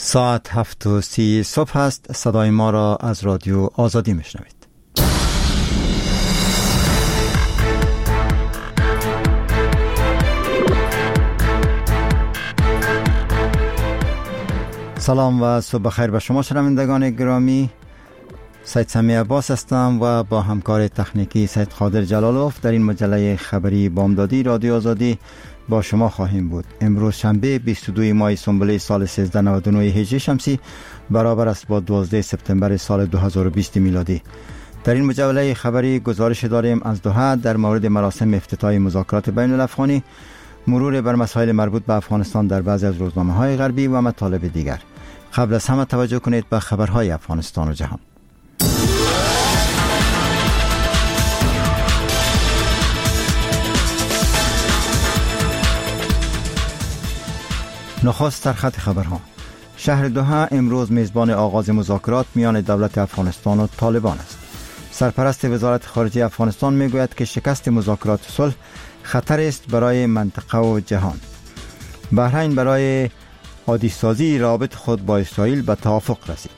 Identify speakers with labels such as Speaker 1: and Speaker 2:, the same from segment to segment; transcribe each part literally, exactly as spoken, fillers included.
Speaker 1: ساعت هفت و سی صبح است. صدای ما را از رادیو آزادی میشنوید. سلام و صبح بخیر به شما شنوندگان گرامی. سید سمی عباس هستم و با همکار تکنیکی سید قادر جلالوف در این مجله خبری بامدادی رادیو آزادی با شما خواهیم بود. امروز شنبه بیست و دو ماه سنبله سال سیزده نود و نه هجری شمسی برابر است با دوازده سپتامبر سال دو هزار و بیست میلادی. در این مجله خبری گزارش داریم از دوحه در مورد مراسم افتتاحی مذاکرات بین الافغانی، مرور بر مسائل مربوط به افغانستان در بعضی از روزنامه‌های غربی و مطالب دیگر. قبل از همه توجه کنید به خبرهای افغانستان و جهان. نخست در خط خبرها. شهر دوحه امروز میزبان آغاز مذاکرات میان دولت افغانستان و طالبان است. سرپرست وزارت خارجه افغانستان میگوید که شکست مذاکرات صلح خطر است برای منطقه و جهان. بحرین برای عادی سازی رابط خود با اسرائیل به توافق رسید.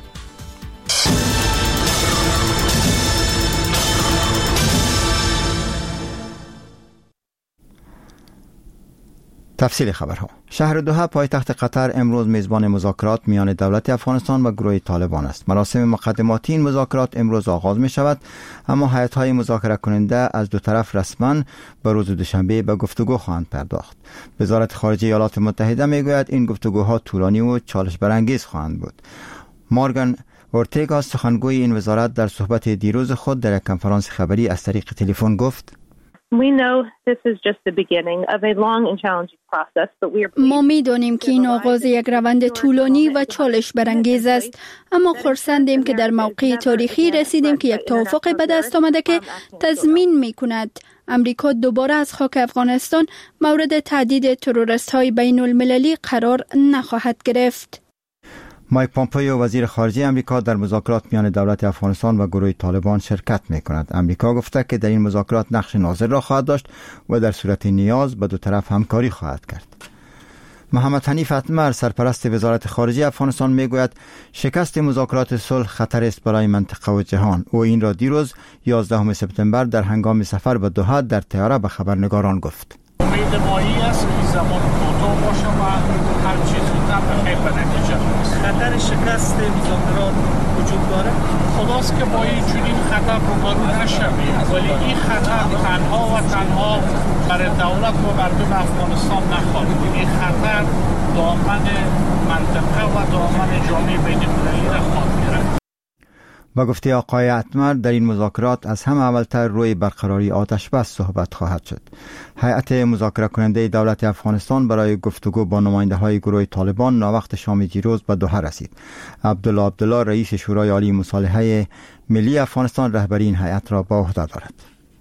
Speaker 1: تفصیل خبرها. شهر دوحه پایتخت قطر امروز میزبان مذاکرات میان دولت افغانستان و گروه طالبان است. مراسم مقدماتی این مذاکرات امروز آغاز می شود، اما هیئت‌های مذاکره کننده از دو طرف رسما به روز دوشنبه به گفتگو خواهند پرداخت. وزارت خارجه ایالات متحده میگوید این گفتگوها طولانی و چالش برانگیز خواهند بود. مورگان اورتگا سخنگوی این وزارت در صحبت دیروز خود در یک کنفرانس خبری از طریق تلفن گفت:
Speaker 2: We know this is just the beginning of a long and challenging process, but we are
Speaker 3: ما می‌دانیم که این آغاز یک روند طولانی و چالش برانگیز است، اما خرسندیم که در موقع تاریخی رسیدیم که یک توافق به دست آمده که تضمین می‌کند امریکا دوباره از خاک افغانستان مورد تهدید تروریست‌های بین المللی قرار نخواهد گرفت.
Speaker 1: مایک پامپئو وزیر خارجه امریکا در مذاکرات میان دولت افغانستان و گروه طالبان شرکت می‌کند. امریکا گفته که در این مذاکرات نقش ناظر را خواهد داشت و در صورت نیاز به دو طرف همکاری خواهد کرد. محمد حنیف اتمر سرپرست وزارت خارجه افغانستان میگوید شکست مذاکرات صلح خطر است برای منطقه و جهان. او این را دیروز یازدهم سپتامبر در هنگام سفر به دوحه در طیاره به خبرنگاران گفت.
Speaker 4: امید مایی است که زمان کوتاه باشه و هر چیز زودتر به خیر به نتیجه برسه. خطر شکست مذاکرات وجود داره. خداست که با این چنین خطر روبرو نشویم، ولی این خطر تنها و تنها برای دولت و مردم افغانستان نخواهد. این خطر دامن منطقه و دامن جامعه بین‌المللی را خواهد گرفت.
Speaker 1: با گفته آقای اتمر در این مذاکرات از همه اولتر روی برقراری آتش بس صحبت خواهد شد. هیئت مذاکره کننده دولت افغانستان برای گفتگو با نماینده های گروه طالبان ناوقت شام دیروز به دوحه رسید. عبدالله عبدالله رئیس شورای عالی مصالحه ملی افغانستان رهبری این هیئت را به عهده دارد.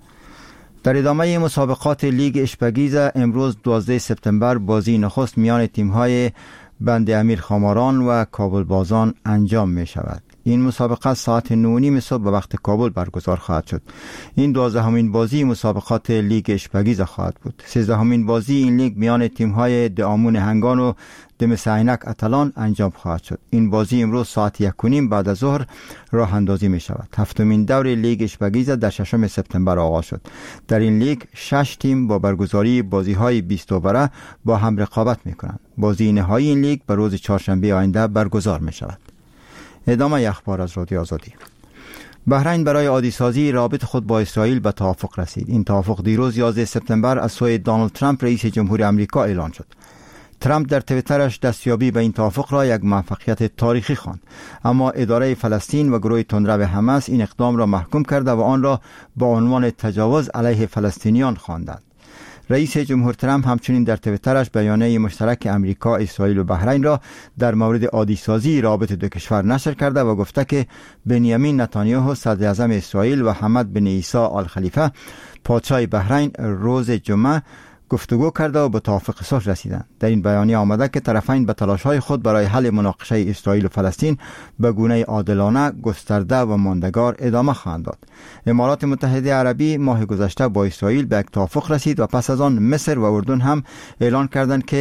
Speaker 1: در ادامه مسابقات لیگ اشپگیزه امروز دوازده سپتامبر بازی نخست میان تیم‌های بند امیر خاماران و کابل بازان انجام می شود. این مسابقه ساعت نه و نیم صبح به وقت کابل برگزار خواهد شد. این دوازدهمین بازی مسابقات لیگ اشپگیز خواهد بود. سیزدهمین بازی این لیگ میان تیم‌های دامون هنگان و دمسعینک اتلان انجام خواهد شد. این بازی امروز ساعت یک و نیم بعد از ظهر راه اندازی می شود. هفتمین دور لیگ اشپگیز در ششم سپتامبر آغاز شد. در این لیگ شش تیم با برگزاری بازی‌های بیست اووره با هم رقابت می کنند. بازی نهایی این لیگ به روز چهارشنبه آینده برگزار می شود. ادامه اخبار از رادیو آزادی. بحرین برای عادی سازی رابط خود با اسرائیل به توافق رسید. این توافق دیروز یازده سپتامبر از سوی دونالد ترامپ رئیس جمهور آمریکا اعلان شد. ترامپ در توییترش دستیابی به این توافق را یک موفقیت تاریخی خواند، اما اداره فلسطین و گروه تندرو حماس این اقدام را محکوم کرده و آن را با عنوان تجاوز علیه فلسطینیان خواندند. رئیس جمهور ترامپ همچنین در توییترش بیانیه مشترک امریکا، اسرائیل و بحرین را در مورد عادی سازی رابط دو کشور نشر کرده و گفته که بنیامین نتانیاهو صدر اعظم اسرائیل و حمد بن عیسی آل خلیفه پادشاه بحرین روز جمعه گفتگو کرده و به توافق صلح رسیدند. در این بیانیه آمده که طرفین به تلاش‌های خود برای حل مناقشه اسرائیل و فلسطین به گونه عادلانه، گسترده و ماندگار ادامه خواهند داد. امارات متحده عربی ماه گذشته با اسرائیل به یک توافق رسید و پس از آن مصر و اردن هم اعلان کردند که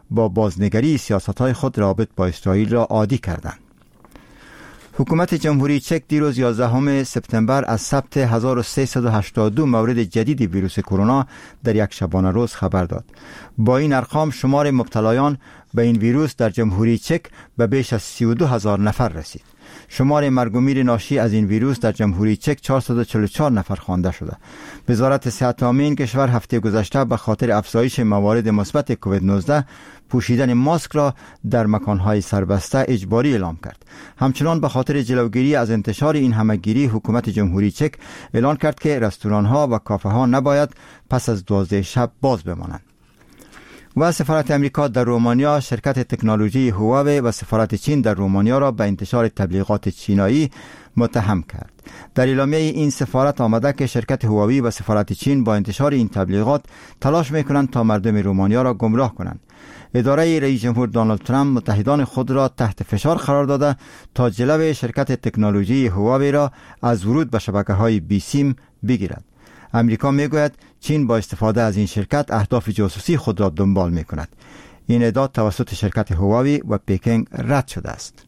Speaker 1: با بازنگری سیاست‌های خود رابط با اسرائیل را عادی کردند. حکومت جمهوری چک دیروز یازدهم سپتامبر از ثبت هزار و سیصد و هشتاد و دو مورد جدید ویروس کرونا در یک شبانه روز خبر داد. با این ارقام شمار مبتلایان به این ویروس در جمهوری چک به بیش از سی و دو هزار نفر رسید. شمار مرگ و میر ناشی از این ویروس در جمهوری چک چهارصد و چهل و چهار نفر خوانده شده. وزارت صحت عامه این کشور هفته گذشته به خاطر افزایش موارد مثبت کووید نوزده پوشیدن ماسک را در مکانهای سربسته اجباری اعلام کرد. همچنان به خاطر جلوگیری از انتشار این همهگیری حکومت جمهوری چک اعلان کرد که رستوران‌ها و کافه‌ها نباید پس از دوازده شب باز بمانند. و سفارت امریکا در رومانیا شرکت تکنولوژی هواوی و سفارت چین در رومانیا را به انتشار تبلیغات چینایی متهم کرد. در اعلامیه این سفارت آمده که شرکت هواوی و سفارت چین با انتشار این تبلیغات تلاش میکنند تا مردم رومانیا را گمراه کنند. اداره رئیس جمهور دونالد ترامپ متحدان خود را تحت فشار قرار داده تا جلوی شرکت تکنولوژی هواوی را از ورود به شبکه‌های بیسیم بگیرد. امریکا میگوید چین با استفاده از این شرکت اهداف جاسوسی خود را دنبال میکند. این ادعا توسط شرکت هواوی و پکینگ رد شده است.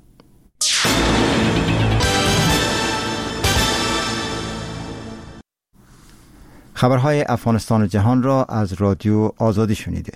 Speaker 1: خبرهای افغانستان و جهان را از رادیو آزادی شنیدید.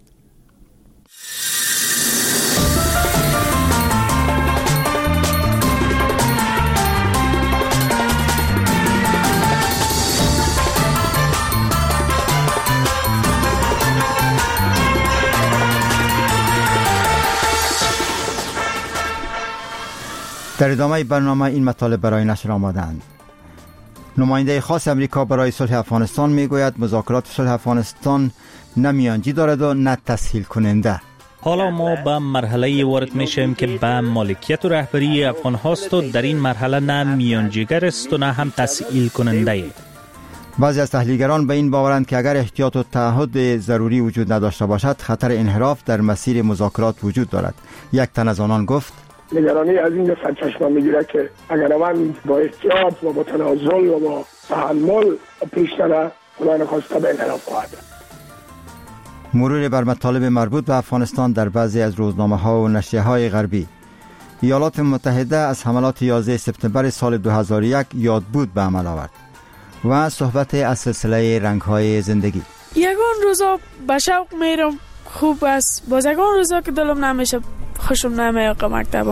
Speaker 1: در ادامه برنامه این مطالب برای نشر آمدند. نماینده خاص امریکا برای صلح افغانستان میگوید مذاکرات صلح افغانستان نه میانجی دارد و نه تسهیل کننده.
Speaker 5: حالا ما به مرحله وارد میشیم که به مالکیت و رهبری افغان هاست و در این مرحله نه میانجیگر است و نه هم تسهیل کننده.
Speaker 1: بعضی از تحلیلگران به این باورند که اگر احتیاط و تعهد ضروری وجود نداشته باشد خطر انحراف در مسیر مذاکرات وجود دارد. یک تن از آنان گفت
Speaker 6: نگرانی از این سرچشمه میگیره که اگر من با احتیاط و با تنازل و با تحمل پیش نره خدا نخواسته به انحراف خواهد.
Speaker 1: مرور بر مطالب مربوط به افغانستان در بعضی از روزنامه ها و نشریه های غربی. ایالات متحده از حملات یازده سپتامبر سال دو هزار و یک یادبود به عمل آورد. و صحبت از سلسله رنگ های زندگی.
Speaker 7: یگان روزا به شوق میرم خوب است، باز یگان روزا که دلم نمیشه خوشم نمیاد مکتبم.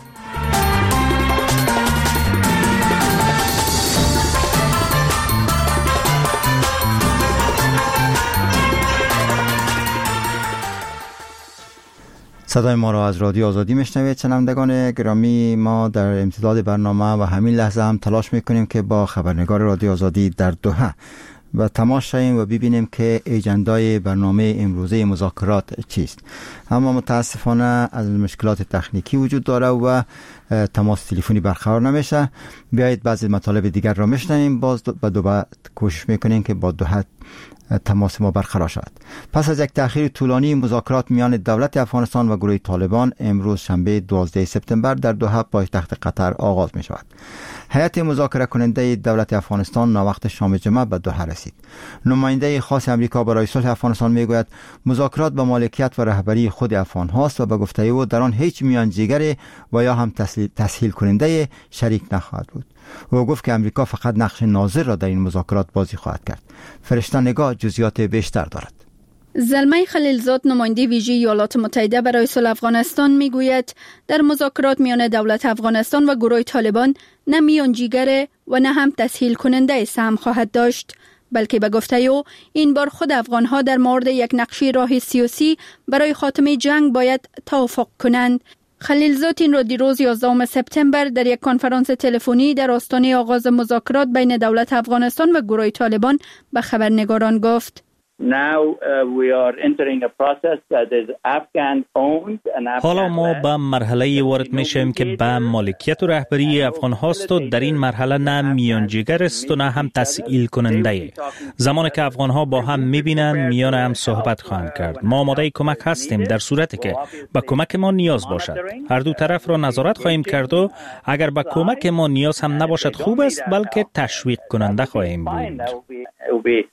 Speaker 1: صدای ما را از رادیو آزادی میشنوید. شنوندگان گرامی، ما در امتداد برنامه و همین لحظه هم تلاش میکنیم که با خبرنگار رادیو آزادی در دوحه و تماس شویم و ببینیم که اجندای برنامه امروزه مذاکرات چیست. اما متاسفانه از مشکلات تکنیکی وجود داره و تماس تلفنی برقرار نمیشه. بیایید بعضی مطالب دیگر را میشنویم، باز با دو کوشش میکنیم که با دوحه تماس ما برقرار شد. پس از یک تأخیر طولانی مذاکرات میان دولت افغانستان و گروه طالبان امروز شنبه دوازده سپتامبر در دوحه پایتخت قطر آغاز می شود. هیئت مذاکره کننده دولت افغانستان ناوقت شام جمعه به دوحه رسید. نماینده خاص امریکا برای صلح افغانستان میگوید مذاکرات به مالکیت و رهبری خود افغان هاست و به گفته او در آن هیچ میانجیگر و یا هم تسهیل کننده شریک نخواهد بود. او گفت که امریکا فقط نقش ناظر را در این مذاکرات بازی خواهد کرد. فرشته نگاه جزئیات بیشتر دارد.
Speaker 3: زلمه خلیلزاد نماینده ویژه ایالات متحده برای صلح افغانستان میگوید در مذاکرات میان دولت افغانستان و گروه طالبان نه میانجیگر و نه هم تسهیل کننده سهم خواهد داشت، بلکه به گفته او این بار خود افغانها در مورد یک نقشه راه سیاسی برای خاتمه جنگ باید توافق کنند. خلیلزاد این را دیروز یازدهم سپتامبر در یک کنفرانس تلفنی در آستانه آغاز مذاکرات بین دولت افغانستان و گروه طالبان به خبرنگاران گفت.
Speaker 8: Now uh, we are entering a process that is Afghan owned and Afghan
Speaker 5: حالا ما به مرحله وارد میشیم که به مالکیت و رهبری افغان هاست و در این مرحله نه میانجیگر است و نه هم تسهیل کننده. زمانی که افغان ها با هم میبینند میان هم صحبت خواهند کرد. ما آماده کمک هستیم در صورتی که به کمک ما نیاز باشد. هر دو طرف را نظارت خواهیم کرد و اگر به کمک ما نیاز هم نباشد خوب است، بلکه تشویق کننده خواهیم بود.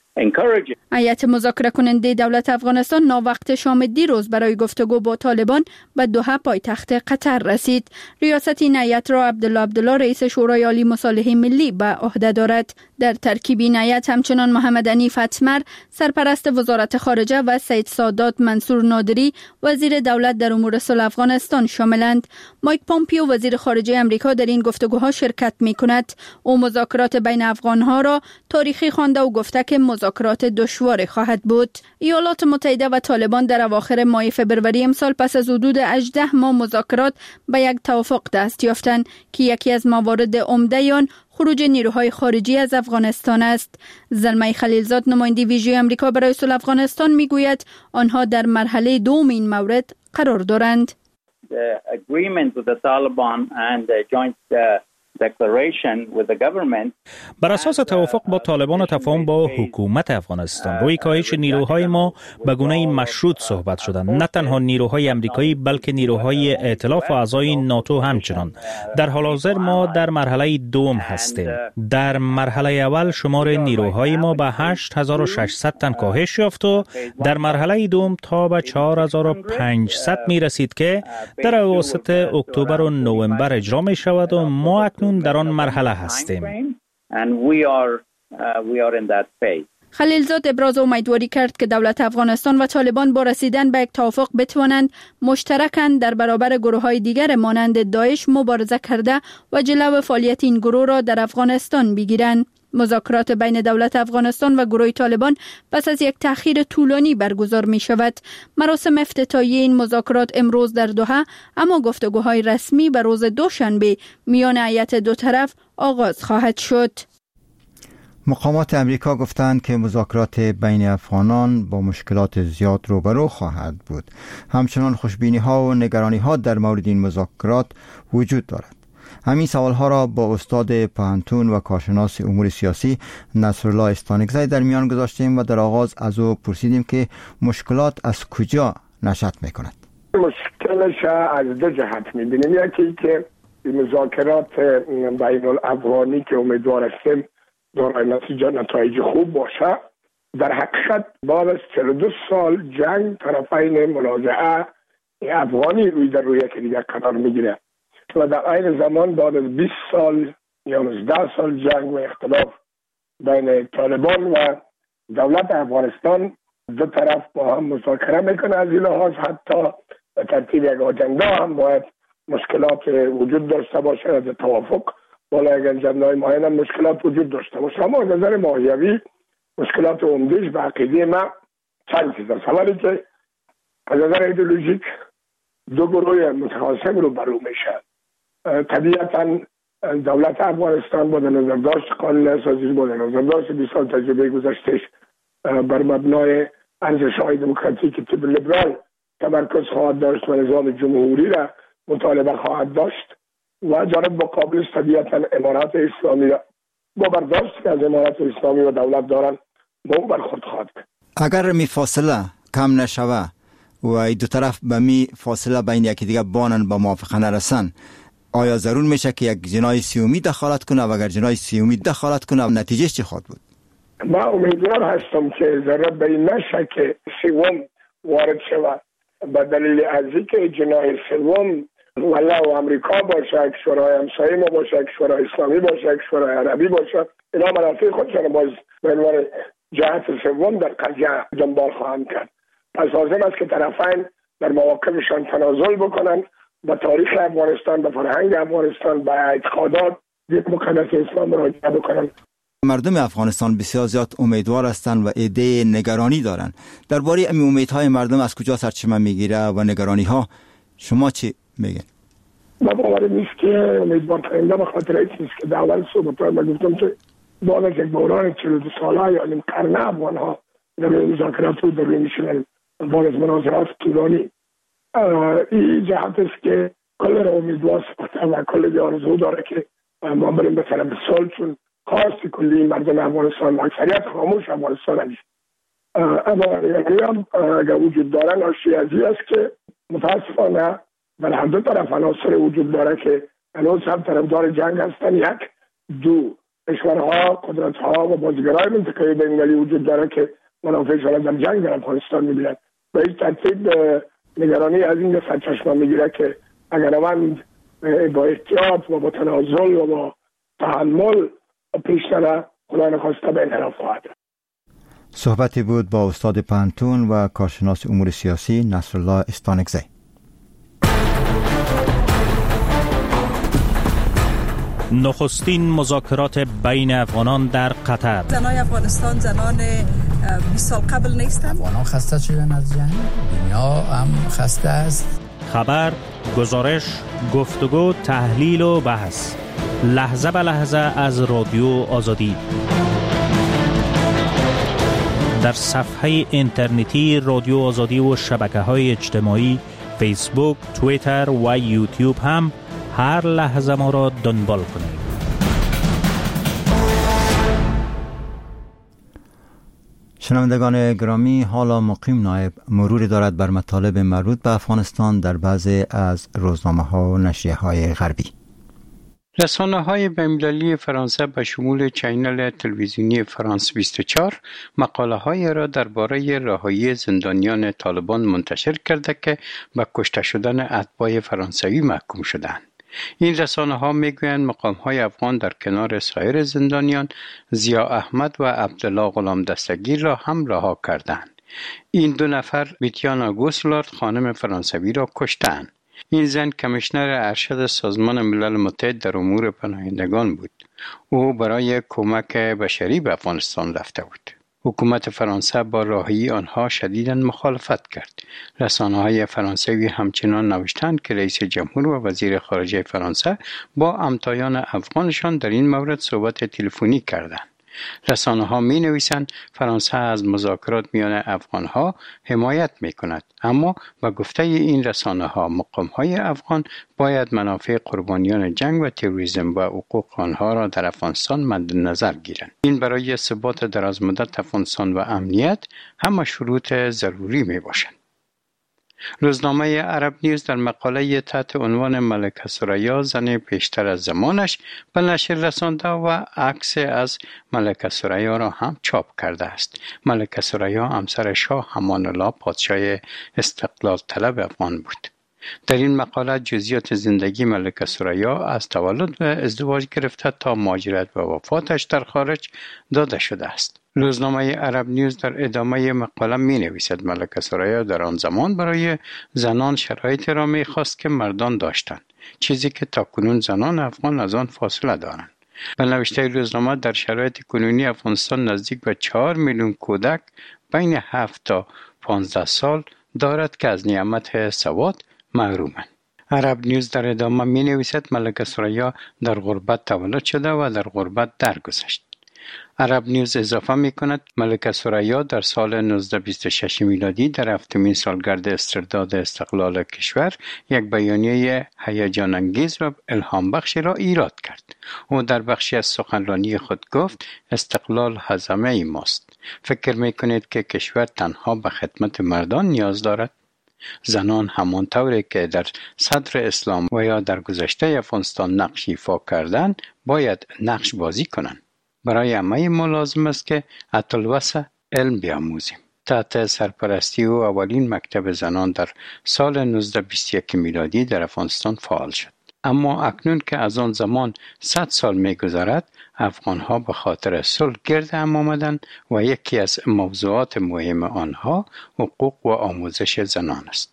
Speaker 8: encouraging.
Speaker 3: هیئت مذاکره کننده دولت افغانستان ناوقت شام دیروز برای گفتگو با طالبان به دوحه پایتخت قطر رسید. ریاست این هیئت را عبدالله عبدالله رئیس شورای عالی مصالحه ملی به عهده دارد. در ترکیب این هیئت همچنان محمد حنیف اتمر سرپرست وزارت خارجه و سید سادات منصور نادری وزیر دولت در امور صلح افغانستان شاملند. مایک پومپیو وزیر خارجه امریکا در این گفتگوها شرکت می کند. او مذاکرات بین افغانها را تاریخی خوانده و گفته که مذاکرات دشوار خواهد بود. ایالات متحده و طالبان در اواخر ماه فبروری امسال پس از حدود هجده ماه مذاکرات به یک توافق دست یافتند که یکی از موارد عمده آن خروج نیروهای خارجی از افغانستان است. زلمه خلیلزاد نماینده ویژه امریکا برای صلح افغانستان میگوید آنها در مرحله دوم این مورد قرار دارند.
Speaker 8: The agreement with the Taliban and the joint uh, declaration with the government.
Speaker 5: بر اساس توافق با طالبان و تفاهم با حکومت افغانستان روی کاهش نیروهای ما به گونه مشروط صحبت شدند. نه تنها نیروهای امریکایی بلکه نیروهای ائتلاف و اعضای ناتو همچنان. در حال حاضر ما در مرحله دوم هستیم. در مرحله اول شمار نیروهای ما به هشت هزار و ششصد تن کاهش یافت و در مرحله دوم تا به چهار هزار و پانصد می رسید که در اواسط اکتبر و نوامبر اجرا می شود و ما اکنون در آن مرحله هستیم.
Speaker 3: خلیلزاد ابراز امیدواری کرد که دولت افغانستان و طالبان با رسیدن به یک توافق بتوانند مشترکاً در برابر گروه‌های دیگر مانند داعش مبارزه کرده و جلو فعالیت این گروه را در افغانستان بگیرند. مذاکرات بین دولت افغانستان و گروه طالبان پس از یک تأخیر طولانی برگزار می شود. مراسم افتتاحیه این مذاکرات امروز در دوحه، اما گفتگوهای رسمی به روز دوشنبه میان هیئت دو طرف آغاز خواهد شد.
Speaker 1: مقامات امریکا گفتند که مذاکرات بین افغانان با مشکلات زیاد روبرو خواهد بود. همچنان خوشبینی ها و نگرانی ها در مورد این مذاکرات وجود دارد. همین سوال ها را با استاد پوهنتون و کارشناس امور سیاسی نصرالله استانکزی در میان گذاشتیم و در آغاز از او پرسیدیم که مشکلات از کجا نشأت می کند.
Speaker 6: مشکلش از دو جهت می بینیم. یکی که مذاکرات بین الافغانی که امیدوار هستیم دارای نتیجه نتایج خوب باشه. در حقیقت بعد از چهل و دو سال جنگ طرفین منازعه افغانی روی در روی یکی دیگر قرار میگیره و در این زمان بعد از بیست سال یا نوزده سال جنگ و اختلاف بین طالبان و دولت افغانستان دو طرف با هم مذاکره میکنه. از این لحاظ حتی به ترتیب یک آجنده هم باید مشکلات وجود داشته باشه. از توافق بالا یک اجنده‌های معین هم مشکلات وجود داشته باشه. اما از نظر ماهیوی مشکلات عمده‌اش به عقیده ما چند چیز است. اولی که از نظر ایدئولوژیک دو گروه متخاصم رو برو میشه. طبیعتا دولت افغانستان با نظرداشت قانون اساسی با نظرداشت بیست سال تجربه گذشتهش بر مبنای ارزش‌های دموکراتیک تیپ لیبرال تمرکز خواهد داشت و نظام جمهوری را مطالبه خواهد داشت و جانب مقابلش طبیعتا امارات اسلامی را با برداشت که از امارات اسلامی و دولت دارن با برخورد خواهد کرد.
Speaker 1: اگر می فاصله کم نشوه و دو طرف به می فاصله بین یکی دیگه بانن با موافقه نرسن، آیا ضرور میشه که یک جناح سیومی دخالت کنه و اگر جناح سیومی دخالت کنه نتیجه چی خواهد بود؟
Speaker 6: ما امیدوار هستم که ضرورت به این نشه که سوم وارد شود به دلیل از اینکه جناح سوم ولو امریکا باشه، کشورهای همسایه ما باشه، کشورهای اسلامی باشه، کشورهای عربی باشه، اینا منافع خودشان باز به عنوان جهت سوم در قضیه دنبال خواهند کرد. پس لازم است که طرفین در مواقفشان تنازل بکنن، به تاریخ افغانستان، به فرهنگ افغانستان، به اعتقادات یک مقدس اسلام مراجعه بکنن.
Speaker 1: مردم افغانستان بسیار زیاد امیدوار هستند و ایده نگرانی دارند. درباره این امیدهای مردم از کجا سرچشمه میگیره و نگرانی ها شما چی میگین؟
Speaker 6: ما باور نیست که امیدوار کننده به خاطر این چیز که در اول صحبت ما گفتم که بعد از یک بحران چهل و دو ساله یا نیم قرن افغان ها در مذاکرات و در میشنن بعد از مناظرات طولانی این جهت است که کل را امیدوار ساخته و کل آرزو داره که ما بریم به طرف صلح، چون خواست کلی مردم افغانستان اکثریت خاموش افغانستان نیست. اما یعنی هم اگر وجود دارن آشتی از این است که متاسفانه در هر دو طرف عناصر وجود داره که هنوز هم طرفدار جنگ هستن. یک دو کشورها، قدرت‌ها و بازیگرای منطقه بین‌المللی وجود داره که منافعشان در جنگ در افغانستان می‌بینند و این ترتیب نگرانی از این سرچشمه میگیره که اگر من با احتیاط و با تنازل و با تحمل پیش نره خدا نخواسته به انحراف خواهد رفت.
Speaker 1: صحبتی بود با استاد پانتون و کارشناس امور سیاسی نصرالله استانکزی.
Speaker 5: نخستین مذاکرات بین افغانان در قطر.
Speaker 9: زنای افغانستان زنان بیست سال قبل نیستند.
Speaker 10: افغانان خسته شدن از جنگ، دنیا هم خسته است.
Speaker 5: خبر، گزارش، گفتگو، تحلیل و بحث لحظه به لحظه از رادیو آزادی در صفحه اینترنتی رادیو آزادی و شبکه‌های اجتماعی فیسبوک، توییتر و یوتیوب هم هر لحظه ما را دنبال کنید.
Speaker 1: شنوندگان گرامی، حالا مقیم نایب مروری دارد بر مطالب مربوط به افغانستان در بعضی از روزنامه‌ها و نشریه‌های غربی.
Speaker 11: رسانه‌های بین‌المللی فرانسه به شمول چینل تلویزیونی فرانس بیست و چهار مقاله‌های را درباره رهایی زندانیان طالبان منتشر کرده که به کشته شدن اتباع فرانسوی محکوم شدند. این رسانه‌ها میگویند مقام‌های افغان در کنار سایر زندانیان ضیا احمد و عبدالله غلام دستگیر را هم رها کردند. این دو نفر بیتیانا گوسلارد خانم فرانسوی را کشتند. این زن کمیشنر ارشد سازمان ملل متحد در امور پناهندگان بود. او برای کمک بشری به افغانستان رفته بود. حکومت فرانسه با رهایی آنها شدیداً مخالفت کرد. رسانه‌های فرانسوی همچنان نوشتند که رئیس جمهور و وزیر خارجه فرانسه با همتایان افغانشان در این مورد صحبت تلفنی کردند. رسانه‌ها می‌نویسند فرانسه از مذاکرات میان افغان‌ها حمایت می‌کند، اما با گفته این رسانه‌ها مقام‌های افغان باید منافع قربانیان جنگ و تروریسم و حقوق آنها را در افغانستان مد نظر گیرند. این برای ثبات درازمدت افغانستان و امنیت همه شروط ضروری میباشد. روزنامه عرب نیوز در مقاله تحت عنوان ملکه ثریا زن پیشتر از زمانش به نشر رسانده و عکس از ملکه ثریا را هم چاپ کرده است. ملکه ثریا همسر شاه امان الله پادشاه استقلال طلب افغان بود. در این مقاله جزئیات زندگی ملکه ثریا از تولد و ازدواج گرفته تا مهاجرت و وفاتش در خارج داده شده است. روزنامه عرب نیوز در ادامه مقاله می نویسد ملکه ثریا در آن زمان برای زنان شرایطی را می خواست که مردان داشتند، چیزی که تاکنون زنان افغان از آن فاصله دارند. به نوشته روزنامه در شرایط کنونی افغانستان نزدیک به چهار میلیون کودک بین هفت تا پانزده سال دارد که از نعمت سواد محرومند. عرب نیوز در ادامه می نویسد ملکه ثریا در غربت تولد شده و در غربت درگذشت. عرب نیوز اضافه می کند ملکه ثریا در سال نوزده بیست و شش میلادی در هفتمین سالگرد استرداد استقلال کشور یک بیانیه هیجان انگیز و الهام بخشی را ایراد کرد. او در بخشی از سخنرانی خود گفت استقلال هزمه ماست. فکر می کنید که کشور تنها به خدمت مردان نیاز دارد؟ زنان همان طوری که در صدر اسلام و یا در گذشته افغانستان نقش ایفا کردند باید نقش بازی کنند. برای همه ما لازم است که اتلوسه علم بیاموزیم. تحت سرپرستی او اولین مکتب زنان در سال نوزده بیست و یک میلادی در افغانستان فعال شد. اما اکنون که از آن زمان صد سال می‌گذرد، افغان‌ها به خاطر صلح گرد هم آمدند و یکی از موضوعات مهم آنها حقوق و آموزش زنان است.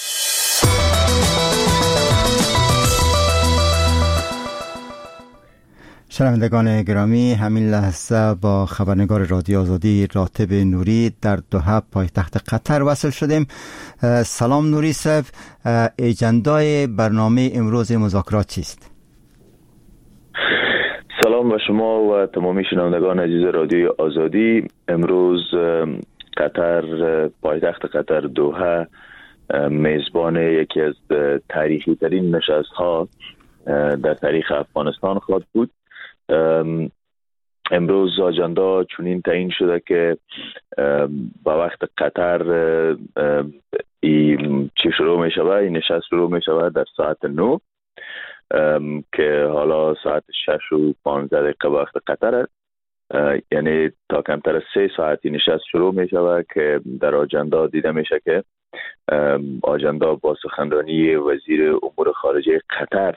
Speaker 1: شنوندگان گرامی، همین لحظه با خبرنگار رادیو آزادی راتب نوری در دوحه پایتخت قطر وصل شدیم. سلام نوری صاحب، اجندای برنامه امروز مذاکرات چیست؟
Speaker 12: سلام به شما و تمامی شنوندگان عزیز رادیو آزادی. امروز قطر، پایتخت قطر دوحه، میزبان یکی از تاریخی ترین نشست ها در تاریخ افغانستان خواهد بود. امروز آجندا چنین تعیین شده که با وقت قطر این چی شروع می شود، این نشست شروع می شود در ساعت نو که حالا ساعت شش و پانزده دقیقه وقت قطر است. یعنی تا کمتر از سه ساعتی نشست شروع می شود که در آجندا دیده میشه که آجندا با سخنرانی وزیر امور خارجه قطر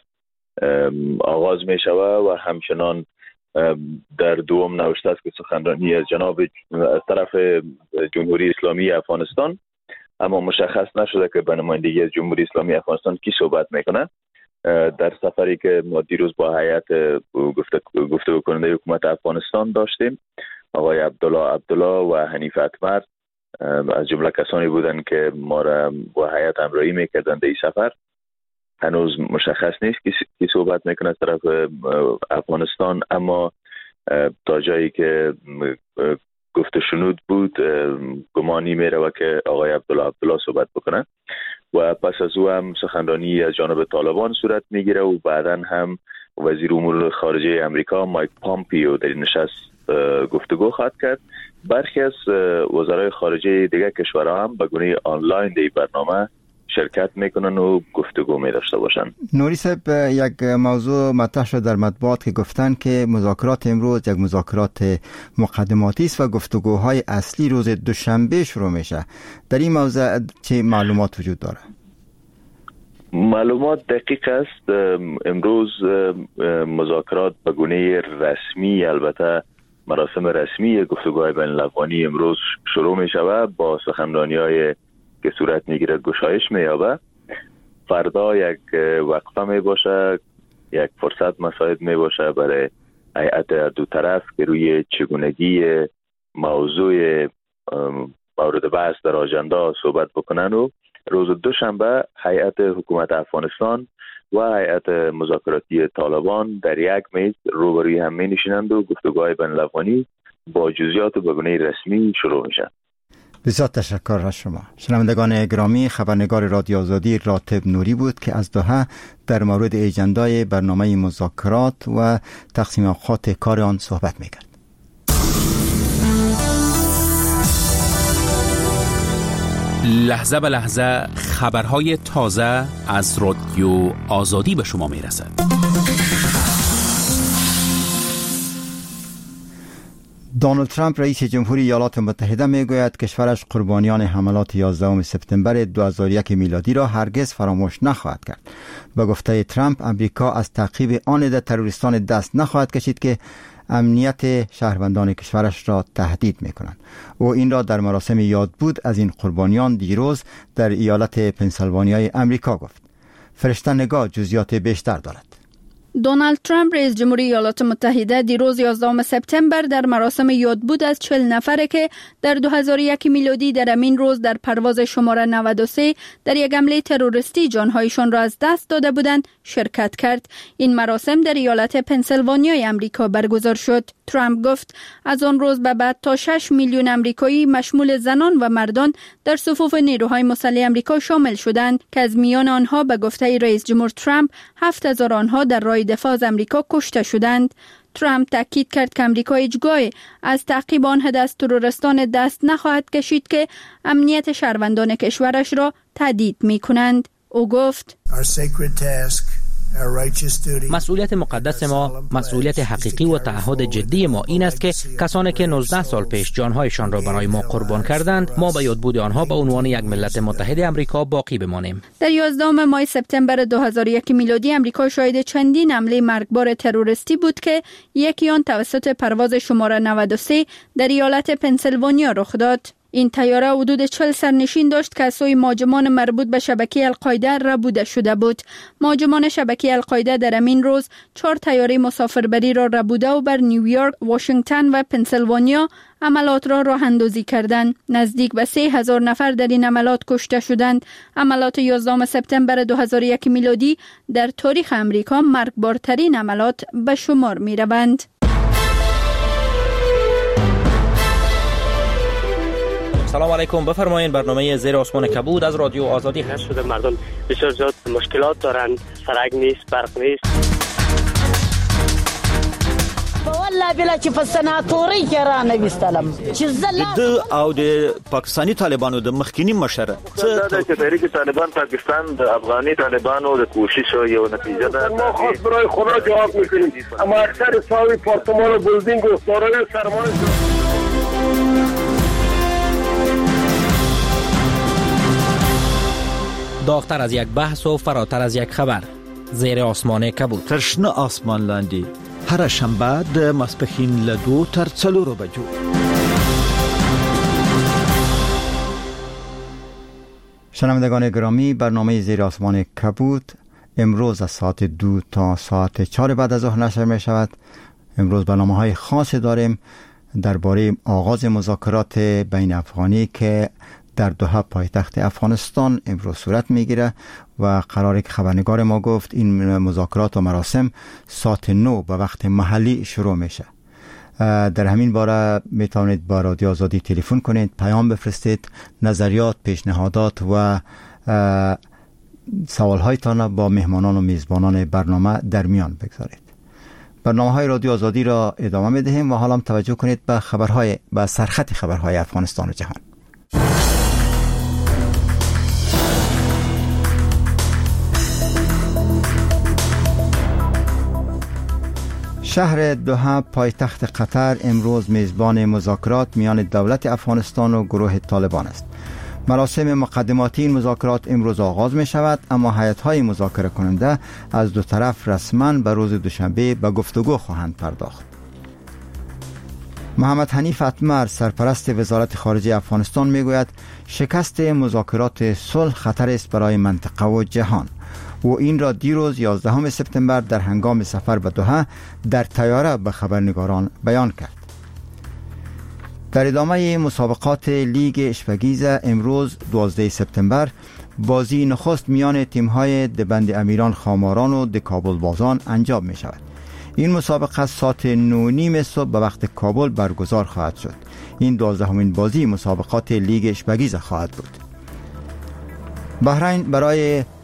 Speaker 12: آغاز می شود و همچنان در دوم نوشته است که سخنرانی از جناب از طرف جمهوری اسلامی افغانستان، اما مشخص نشده که به نمایندگی از جمهوری اسلامی افغانستان کی صحبت میکنه. در سفری که ما دیروز با هیئت گفتگو کننده حکومت افغانستان داشتیم، آقای عبدالله عبدالله و حنیف اتمر از جمله کسانی بودند که ما را با هیئت همراهی میکردند در این سفر. هنوز مشخص نیست کی صحبت میکنه از طرف افغانستان، اما تا جایی که گفت شنود بود گمانی میره و که آقای عبدالله عبدالله صحبت بکنه و پس از او هم سخنرانی از جانب طالبان صورت میگیره و بعدا هم وزیر امور خارجه امریکا مایک پامپیو در این نشست گفتگو خواهد کرد. برخی از وزرای خارجه دیگر کشورها هم به گونه آنلاین در برنامه شرکت میکنن و گفتگو می داشته باشن.
Speaker 1: نوری صاحب، یک موضوع مطرح شد در مطبوعات که گفتن که مذاکرات امروز یک مذاکرات مقدماتی است و گفتگوهای اصلی روز دوشنبه شروع میشه. در این موضوع چه معلومات وجود داره؟
Speaker 12: معلومات دقیق است. امروز مذاکرات به گونه رسمی، البته مراسم رسمی گفتگوهای بین الاقوانی امروز شروع می شود با سخنرانی‌های که صورت میگیره گشایش میابه. فردا یک وقفه می باشه، یک فرصت مساعد می باشه برای هیئت دو طرف که روی چگونگی موضوع مورد بحث در آجندا صحبت بکنن و روز دوشنبه هیئت حکومت افغانستان و هیئت مذاکراتی طالبان در یک میز روبروی هم می نشینند و گفتگوهای بین الاقوانی با جزئیات و به گونه رسمی شروع میشن.
Speaker 1: بسیار تشکر از شما. شنوندگان گرامی، خبرنگار رادیو آزادی راتب نوری بود که از دوحه در مورد اجندای برنامه مذاکرات و تقسیم اوقات کار آن صحبت می‌کرد.
Speaker 13: لحظه به لحظه خبرهای تازه از رادیو آزادی به شما میرسد.
Speaker 1: دونالد ترامپ رئیس جمهوری ایالات متحده میگوید کشورش قربانیان حملات یازدهم سپتامبر دو هزار و یک میلادی را هرگز فراموش نخواهد کرد. به گفته ترامپ، امریکا از تعقیب آن عده تروریستان دست نخواهد کشید که امنیت شهروندان کشورش را تهدید میکنند. او این را در مراسم یادبود از این قربانیان دیروز در ایالت پنسیلوانیای امریکا گفت. فرشته نگاه جزئیات بیشتر دارد.
Speaker 3: دونالد ترامپ رئیس جمهوری ایالات متحده دیروز یازدهم سپتامبر در مراسم یادبود از چهل نفره که در دو هزار و یک میلادی در همین روز در پرواز شماره نود و سه در یک حمله تروریستی جانهایشان را از دست داده بودند شرکت کرد. این مراسم در ایالت پنسیلوانیای امریکا برگزار شد. ترامپ گفت از آن روز به بعد تا شش میلیون امریکایی مشمول زنان و مردان در صفوف نیروهای مسلح امریکا شامل شدند که از میان آنها به گفته رئیس جمهور ترامپ هفت هزار آنها در راه دفاع از امریکا کشته شدند. ترامپ تاکید کرد که امریکا هیچگاه از تعقیب آن عده از تروریستان دست نخواهد کشید که امنیت شهروندان کشورش را تهدید می‌کنند. او گفت
Speaker 14: مسئولیت مقدس ما، مسئولیت حقیقی و تعهد جدی ما این است که کسانی که نوزده سال پیش جانهایشان را برای ما قربان کردند، ما به یادبود آنها به عنوان یک ملت متحد امریکا باقی بمانیم.
Speaker 3: در یازدهم ماه سپتامبر دو هزار و یک میلادی امریکا شاهد چندین حمله مرگبار تروریستی بود که یکی آن توسط پرواز شماره نود و سه در ایالت پنسیلوانیا رخ داد. این طیاره حدود چهل سرنشین داشت که از سوی مهاجمان مربوط به شبکه القاعده ربوده شده بود. مهاجمان شبکه القاعده در همین روز چهار طیاره مسافربری را ربوده و بر نیویورک، واشنگتن و پنسیلوانیا عملات را راه اندازی کردند. نزدیک به سه هزار نفر در این عملات کشته شدند. عملات یازدهم سپتامبر دو هزار و یک میلادی در تاریخ امریکا مرگبارترین عملات به شمار می روند.
Speaker 14: سلام علیکم، بفرمایید. برنامه زیر آسمان کبود از رادیو آزادی هست.
Speaker 15: شده مردم بسیار زیاد مشکلات دارند، سرک نیست، برق نیست. والله بلا چې په سناتوري کې را نوستلم چې زله
Speaker 16: او د پاکستانی طالبانو د مخکینی مشر
Speaker 12: څه د تحریک طالبان پاکستان د افغاني طالبانو د کوشش یو نتیجه ده.
Speaker 6: ما خاص برای خدا جواب میکنیم اما اکثر ساوی پارتمان و بلدینگ و سارای سرمان
Speaker 14: داغتر از یک بحث و فراتر از یک خبر، زیر آسمان کبود.
Speaker 16: ترشنه آسمان لاندی هر شنبه د ماسپښین له دو تر څلورو بجو.
Speaker 1: شنوندگان گرامی، برنامه زیر آسمان کبود امروز از ساعت دو تا ساعت چهار بعد از ظهر نشر می شود. امروز برنامه های خاصی داریم درباره آغاز مذاکرات بین افغانی که در دوحه پایتخت افغانستان امروز صورت میگیره و قراره که خبرنگار ما گفت این مذاکرات و مراسم ساعت نو به وقت محلی شروع میشه. در همین باره میتونید با رادیو آزادی تلفن کنید، پیام بفرستید، نظریات، پیشنهادات و سوالهایتان با مهمانان و میزبانان برنامه در میان بگذارید. برنامه های رادیو آزادی را ادامه میدهیم و حالا توجه کنید به خبرهای به سرخط خبرهای افغانستان و جهان. شهر دوحه پایتخت قطر امروز میزبان مذاکرات میان دولت افغانستان و گروه طالبان است. مراسم مقدماتی این مذاکرات امروز آغاز می شود، اما هیئت‌های مذاکره کننده از دو طرف رسما به روز دوشنبه به گفتگو خواهند پرداخت. محمد حنیف اتمر سرپرست وزارت خارجه افغانستان می گوید شکست مذاکرات صلح خطر است برای منطقه و جهان. او این را دیروز یازدهم سپتامبر در هنگام سفر به دوحه در طیاره به خبرنگاران بیان کرد. در ادامه مسابقات لیگ اشپگیز امروز دوازدهم سپتامبر بازی نخست میان تیم‌های دبند امیران خاماران و د کابل بازان انجام می شود. این مسابقه ساعت نه نیم صبح به وقت کابل برگزار خواهد شد. این دوازدهمین بازی مسابقات لیگ اشپگیز خواهد بود. بحرین برای